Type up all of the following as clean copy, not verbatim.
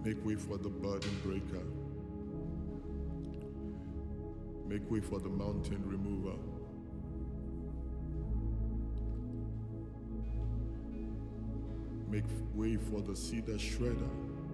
Make way for the burden breaker. Make way for the mountain remover. Make way for the cedar shredder.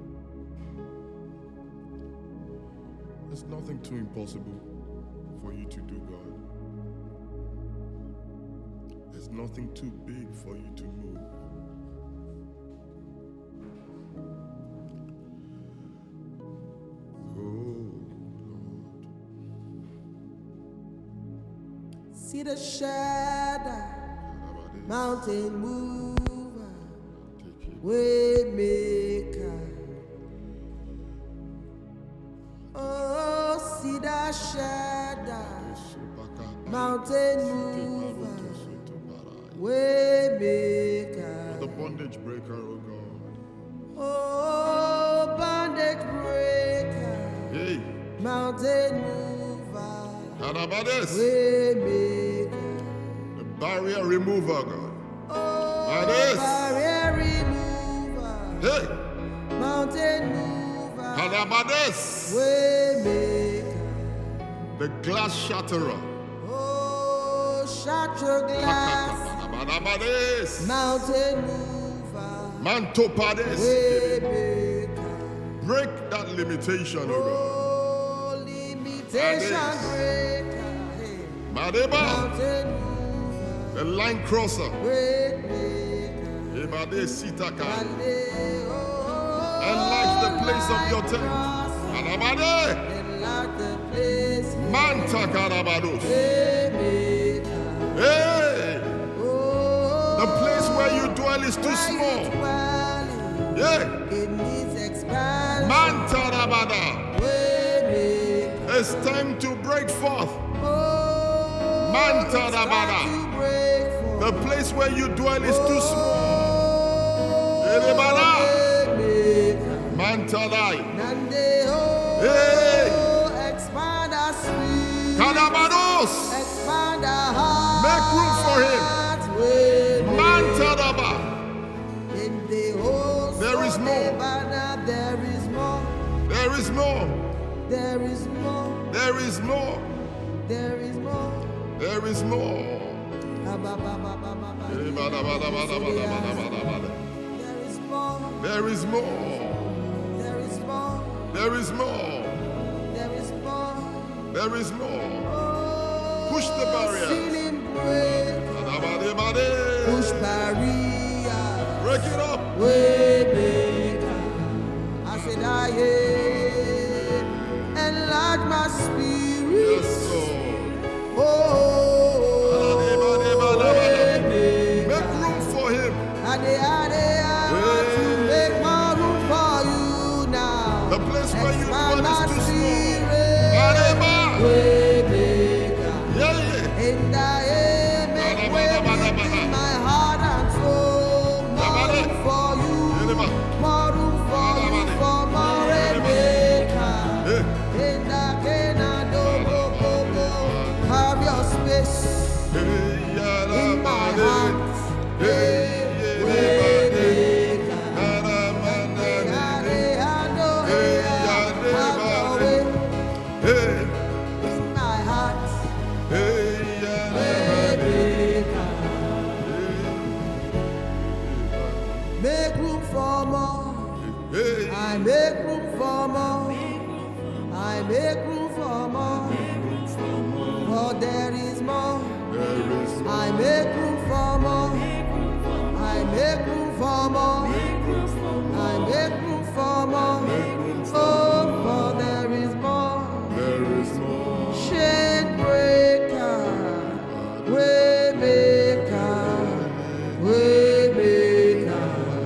There's nothing too impossible for you to do, God. There's nothing too big for you to move. See the shadow, mountain mover, way maker. Oh, see the shadow, mountain mover, way maker. The bondage breaker, oh God. Oh, bondage breaker, Hey. mountain mover. Karabades. The barrier remover, God. Barrier remover. Hey. Mountain mover. Karabades. Waymaker. The glass shatterer. Oh, shatter glass. Karabades. Mountain mover. Mantopades. Waymaker. Break that limitation, oh God. Limitation breaker. Madeba. Mountain mover. The line crosser. Waymaker. Ebade sitaka. Enlarge the place of your tent. Karabade. Enlarge the place. Manta karabados. Waymaker. Hey. The place where you dwell is too small. Yeah. It needs expansion. Manta rabada. Waymaker. It's time to break forth. Oh, Manta it's rabada. time to break forth. The place where you dwell is too small. Erebada. Waymaker. Manta dai. Nande, oh, Hey. expand our spirit. Kadabados. Expand our heart. Make room for him. Manta raba. In the host There is of more. Lebanon, there is more. There is more. There is more. There is more. There is more. There is more. There is more. There is more. There is more. There is more. There is more. There is more. Oh, Push the barrier. ceiling break. Push barrier. Break it up. Waymaker. I said I enlarge my spirit. Yes, Lord. Oh, waymaker. Make room for him. To make more room for you now. The place where you Expand dwell my is too small. spirit. Areba. Waymaker. Yeah, yeah. And I make way in my heart and soul. More room for you. More room for you. For more waymaker. And I cannot go. Have your space in my heart. Make room for more. I make room for more. I make room for more. For there is more. I make room for more. I make room for more. I make room for more. Oh, for there is more. Chain breaker, way maker, way maker.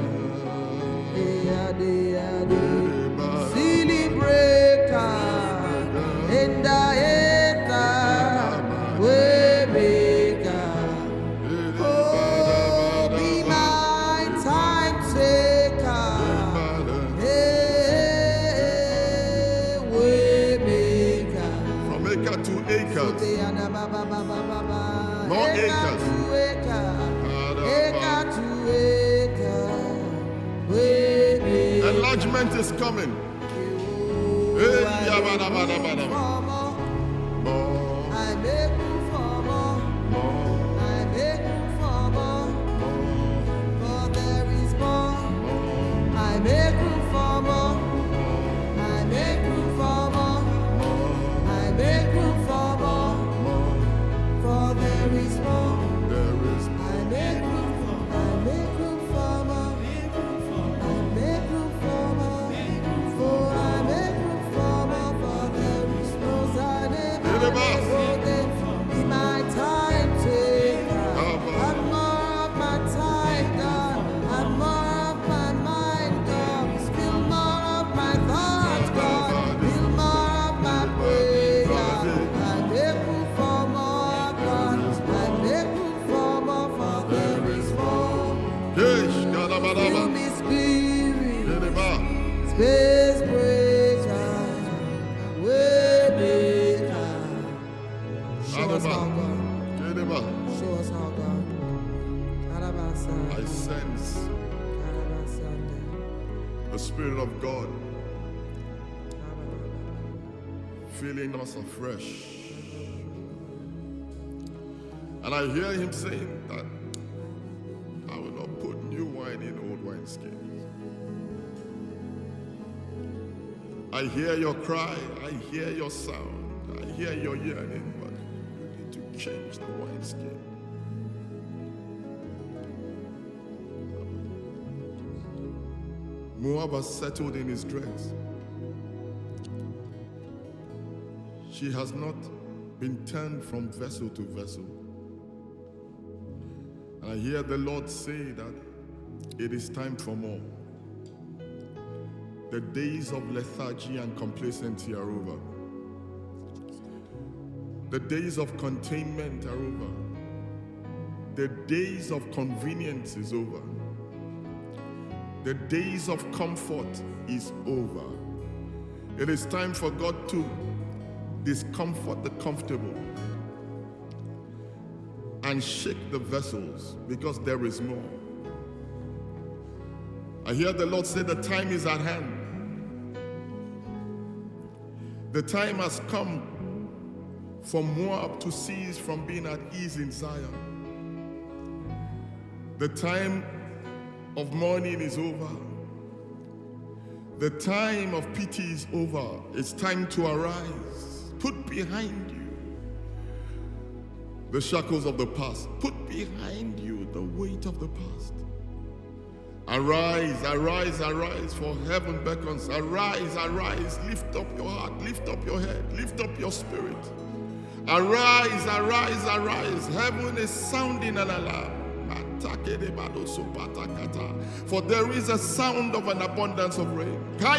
Silly breaker, and I way maker. Oh, be my time taker. Hey, way maker. From acre to acres. More acres. Acre to acre. Way maker. enlargement is coming. Hey, yabada, bada, bada. More. I make room for more. More. I make room for more. For there is more. I make room for more. I make room for more. I make room for more. For there is more. There is I make room for more. I make room for more. I make room for more. For I make room for more. For there is no sign. Be my time taker. I'm more of my time, God. I'm more of my mind, God. Spill more of my thoughts, God. Spill more of my prayer. I make room for more, God. I make room for more, for there is more. Yes, Fill me, Spirit, Yedeba. space breaker, way maker. Show us how, God. Yedeba. Show us how, God. I sense the Spirit of God filling us afresh. And I hear him saying that I will not put new wine in old wineskins. I hear your cry, I hear your sound, I hear your yearning, but you need to change the wineskin. Moab has settled in his dregs. She has not been turned from vessel to vessel. And I hear the Lord say that it is time for more. The days of lethargy and complacency are over. The days of containment are over. The days of convenience is over. The days of comfort is over. It is time for God to discomfort the comfortable and shake the vessels, because there is more. I hear the Lord say the time is at hand. The time has come for Moab to cease from being at ease in Zion. The time of mourning is over. The time of pity is over. It's time to arise. Put behind you the shackles of the past. Put behind you the weight of the past. Arise, arise, arise, for heaven beckons. Arise, arise, lift up your heart, lift up your head, lift up your spirit. Arise, arise, arise. Heaven is sounding an alarm. For there is a sound of an abundance of rain.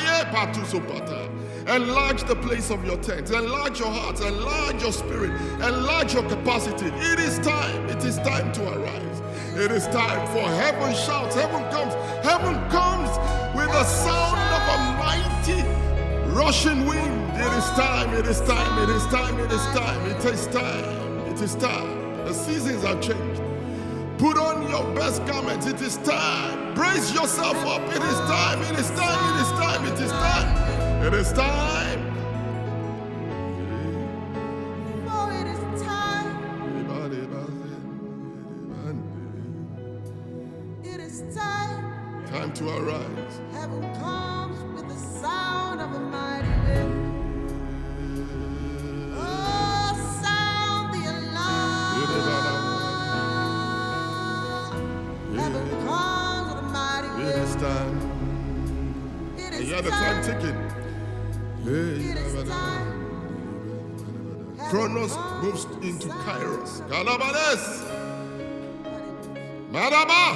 Enlarge the place of your tent, enlarge your heart, enlarge your spirit, enlarge your capacity. It is time to arise. It is time for heaven shouts, heaven comes with the sound of a mighty rushing wind. It is time, it is time, it is time, it is time, it is time, it is time. The seasons have changed. Put on your best garments, it is time. Brace yourself up, it is time, it is time, it is time, it is time, it is time. Oh, it is time. It is time. Time to arise. Heaven comes with the sound of a mighty wind. Oh, sound the alarm. Heaven comes with a mighty wind. It is time. It And is you have the time ticking. It is time. Chronos moves into Kairos. Kalabades. Maraba.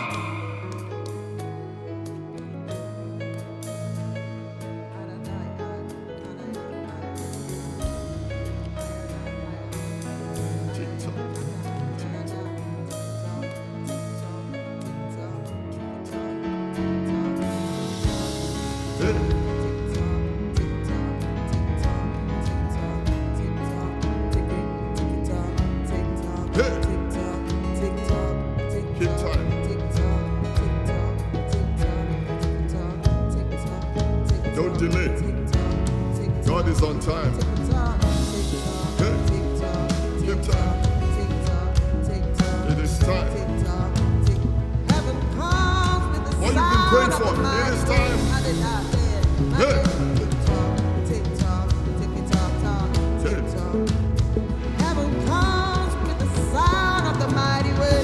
delay. God is on time. Give time. It is time. What you've been praying for, it is time. Hey. Heaven comes with the sound of the mighty wind.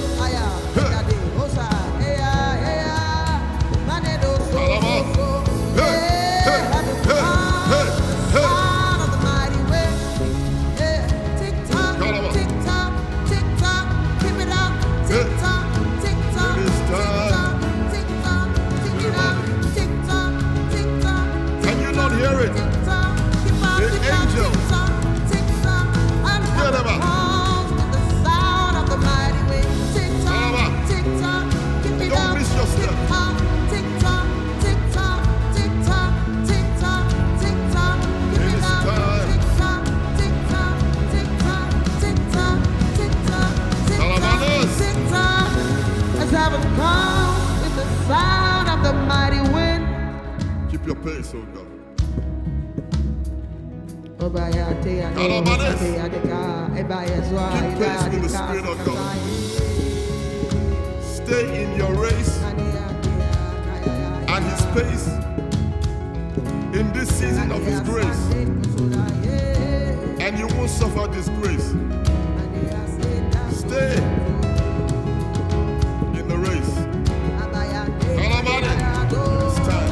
Keep your pace, oh God. Keep pace with the Spirit of God. Stay in your race and His pace in this season of His grace, and you won't suffer disgrace. Stay in the race. It's time.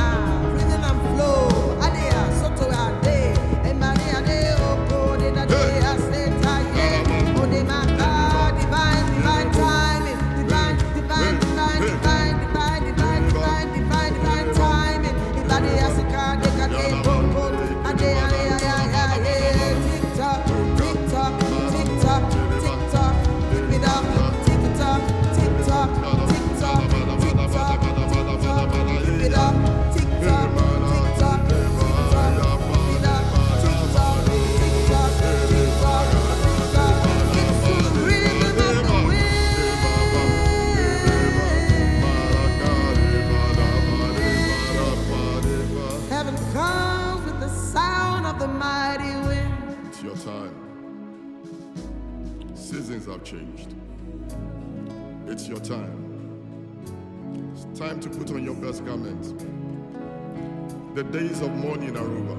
Your time. Seasons have changed. It's your time. It's time to put on your best garment. The days of mourning are over.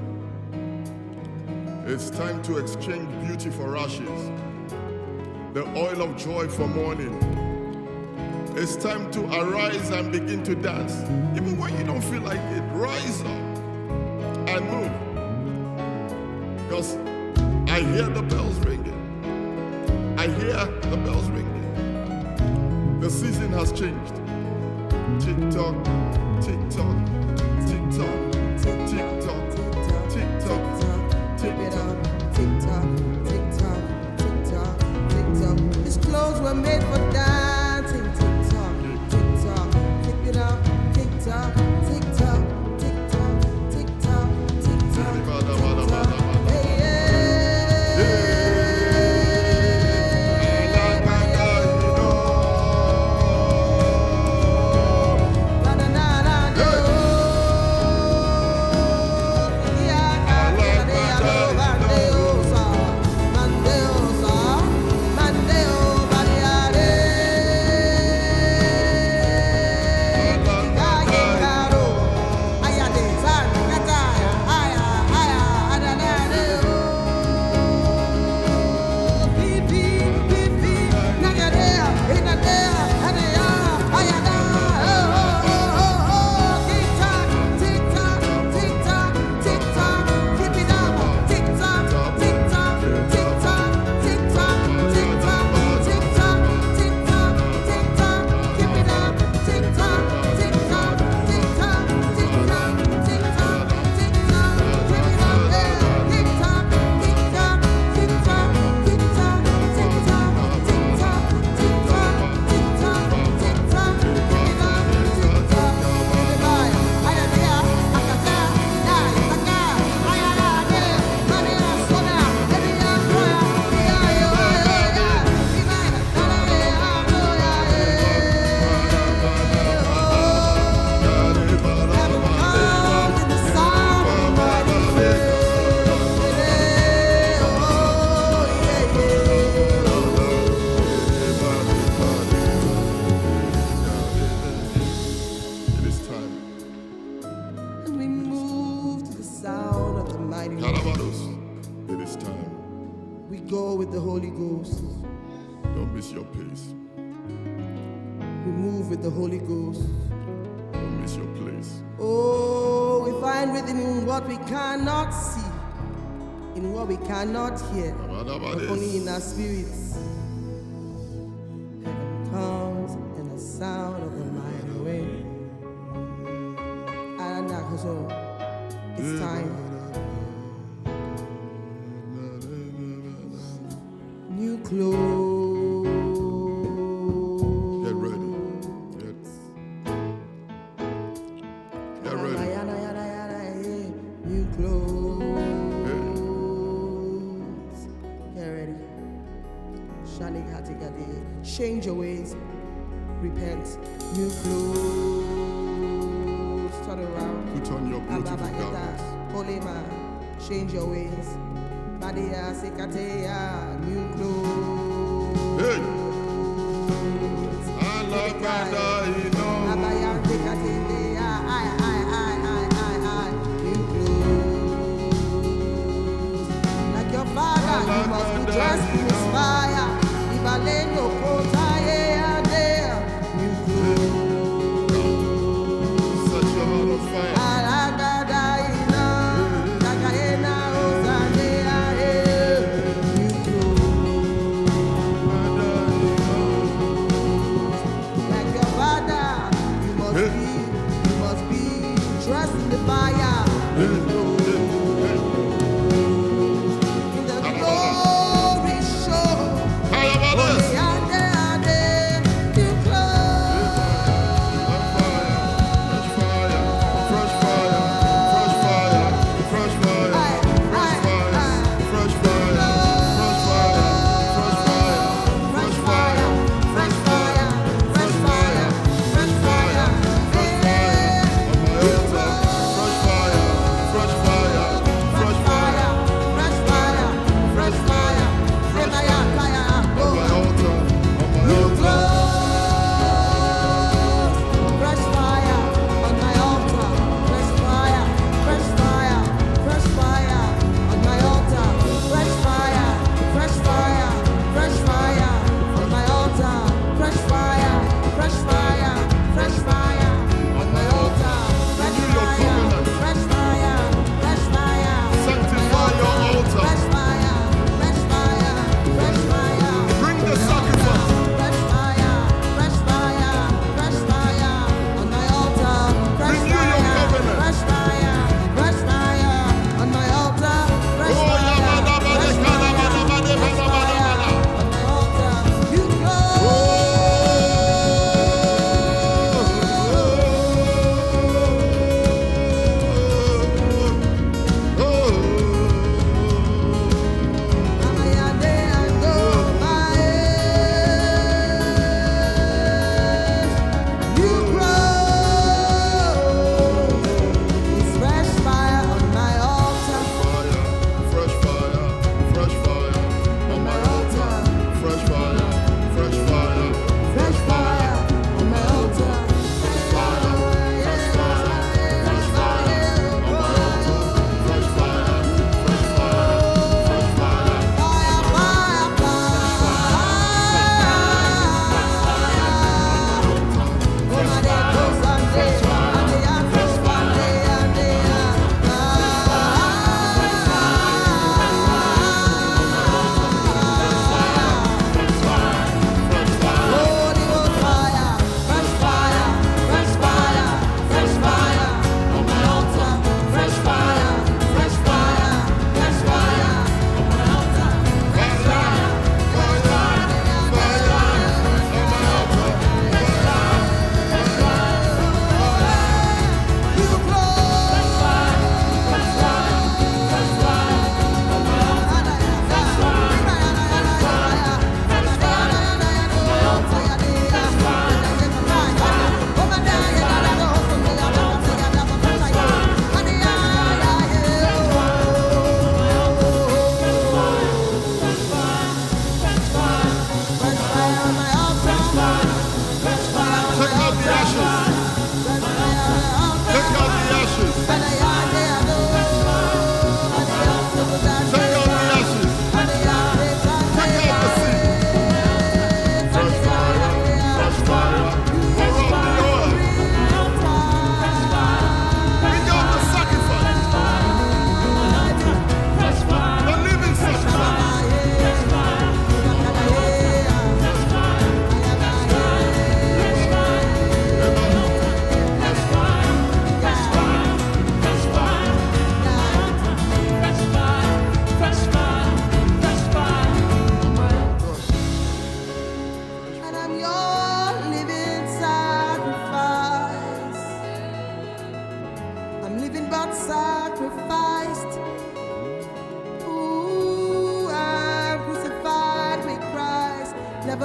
It's time to exchange beauty for ashes, the oil of joy for mourning. It's time to arise and begin to dance. Even when you don't feel like it, rise up and move. Because I hear the bells ringing. I hear the bells ringing. The season has changed. Tick tock, tick tock, tick tock, tick tock, tick tock, tick tock, tick tock, tick tock, tick tock, tick tock. His clothes were made for dancing. Tick tock, tick tock, tick it up, tick tock, tick tock, tick tock, tick tock, tick tock. go with the Holy Ghost. Don't miss your pace. We move with the Holy Ghost. Don't miss your place. Oh, we find rhythm in what we cannot see, in what we cannot hear, but only in our spirits. Heaven comes in the sound of the mighty wind. And so it's time. New clothes. Get ready. Get ready. New clothes. Get ready. Shanik Hatigade. Change your ways. Repent. New clothes. Turn around. Put on your beautiful garments. Holy man. Change your ways. Badia Sekateya. New clothes. Hey! Alabada, you know. Abaya Sekateya. New clothes. Like your father, you must be dressed in his fire. Ibaleno Kotaye Adea. New clothes. Set your heart on fire. Alagadaina. Takaena Ozanea. New clothes. Like your father, you must be dressed in the fire. In the glory show. Alabadas. New clothes. Fresh fire. Fresh fire. Fresh fire. Fresh fire. Fresh fire. Fresh fire. Fresh fire. Fresh fire. Fresh fire. Fresh fire. Fresh fire. Fresh fire. Fresh fire. On my altar. Fresh fire. Fresh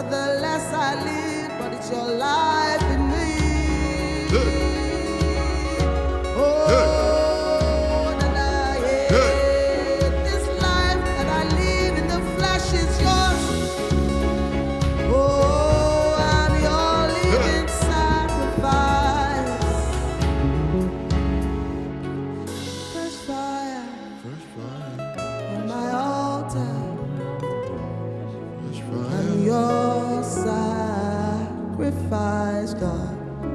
Nevertheless I live, but it's your life in me. This life that I live in the flesh is yours. Oh, I'm your living sacrifice. Fresh fire on my altar. I'm your sacrifice, God.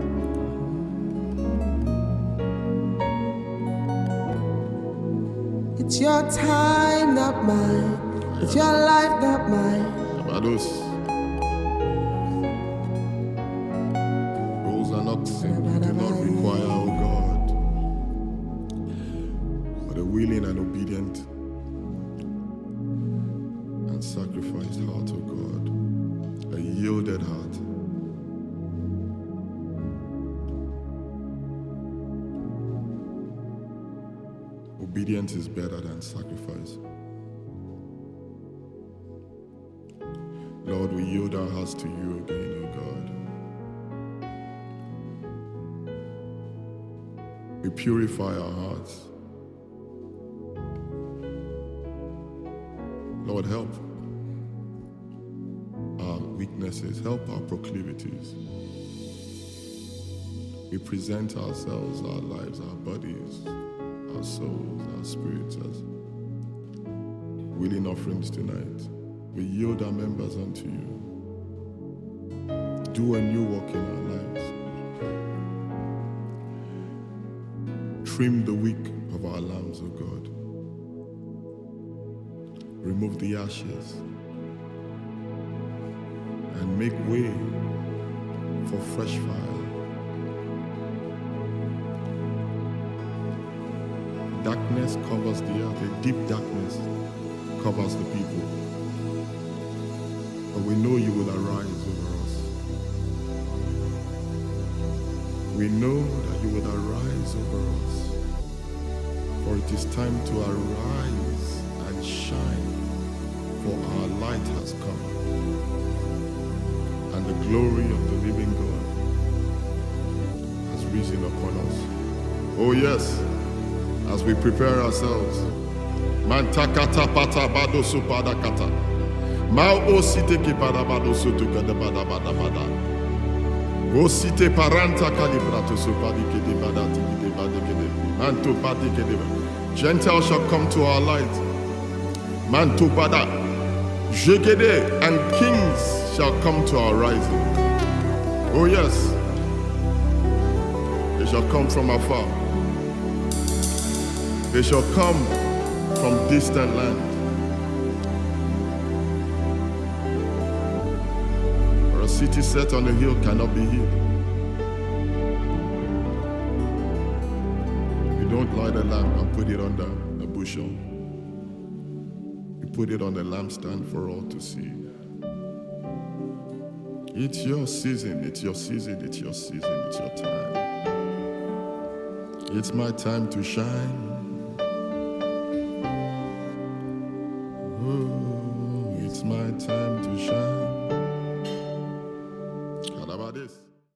It's your time, not mine. It's your life, not mine. Abados. Rules are not simple, do not require, oh God, but a willing and obedient and sacrificed heart, oh God, a yielded heart. Obedience is better than sacrifice. Lord, we yield our hearts to you again, oh God. We purify our hearts. Lord, help our weaknesses, help our proclivities. We present ourselves, our lives, our bodies, our souls, our spirits as willing offerings tonight. We yield our members unto you. Do a new work in our lives. Trim the wick of our lambs, O God. Remove the ashes and make way for fresh fire. Darkness covers the earth, a deep darkness covers the people. But we know you will arise over us. We know that you will arise over us. For it is time to arise and shine, for our light has come. And the glory of the living God has risen upon us. Oh yes. As we prepare ourselves, mantakata pata bado supada kata, mau osite ki pada bado sutu kada bada bada bada, osite paranta kalibrato supadi kede bada tiki bada kede, manto padi kede. Gentiles shall come to our light, manto bada, jekede, and kings shall come to our rising. Oh yes, they shall come from afar. They shall come from distant land. For a city set on a hill cannot be hid. You don't light a lamp and put it under a bushel. You put it on a lampstand for all to see. It's your season, it's your season, it's your season, it's your time. It's my time to shine.